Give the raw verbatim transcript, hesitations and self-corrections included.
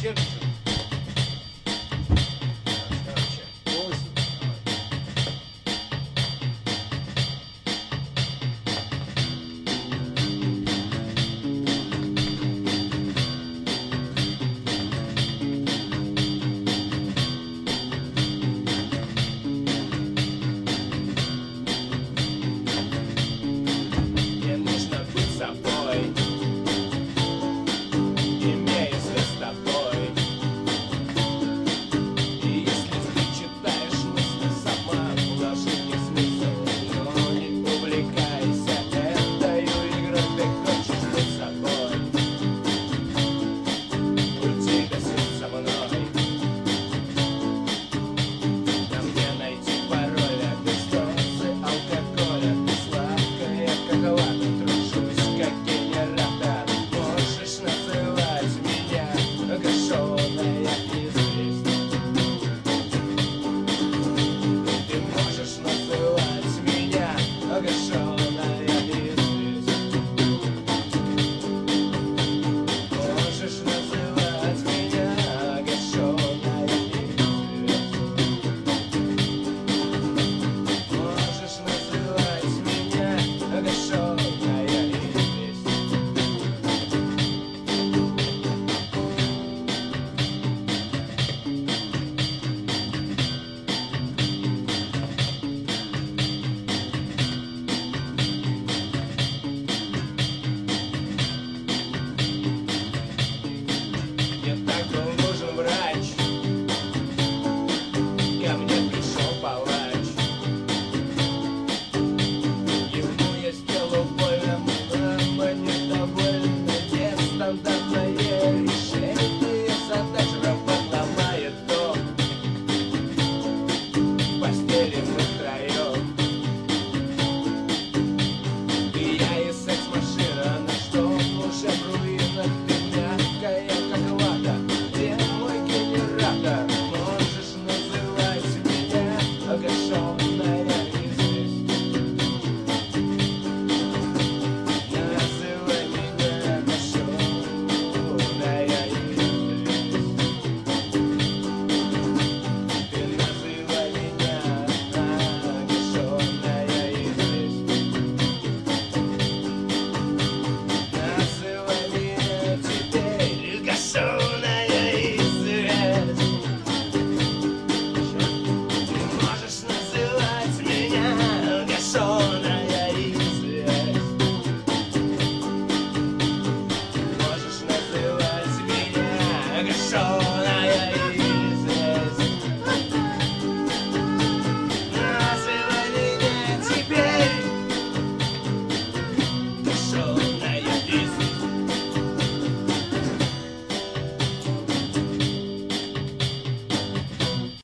держится. Короче, восемь. Мне нужно быть собой. Имею связь с тобой. И если ты читаешь мысли сама, вложи в них смысл, но не увлекайся этой игрой. Ты хочешь быть собой, уйти до свет со мной. На мне найти пароль от без дозы алкоголя. Ты сладкая, как вата, тружусь, как генератор. Можешь называть меня гашеная известь. Ты можешь называть меня гашеная известь. Можешь называть меня гашеная известь. Можешь называть меня гашеная известь. Мне так был нужен врач. Ко мне пришел палач. Ему я сделал больно, мама недовольна. Нестандартное решение задач робот ломает дом. В постели мы втроем. И я и секс-машина, наш дом уже в руинах. Ты мягкая, как вата, где мой генератор? Можешь называть меня гашеная известь. Называй меня гашеная известь. Ты называй меня гашеная известь. Называй меня теперь гашеная известь. Ты можешь называть меня гашеная известь. Можешь называть меня гашеная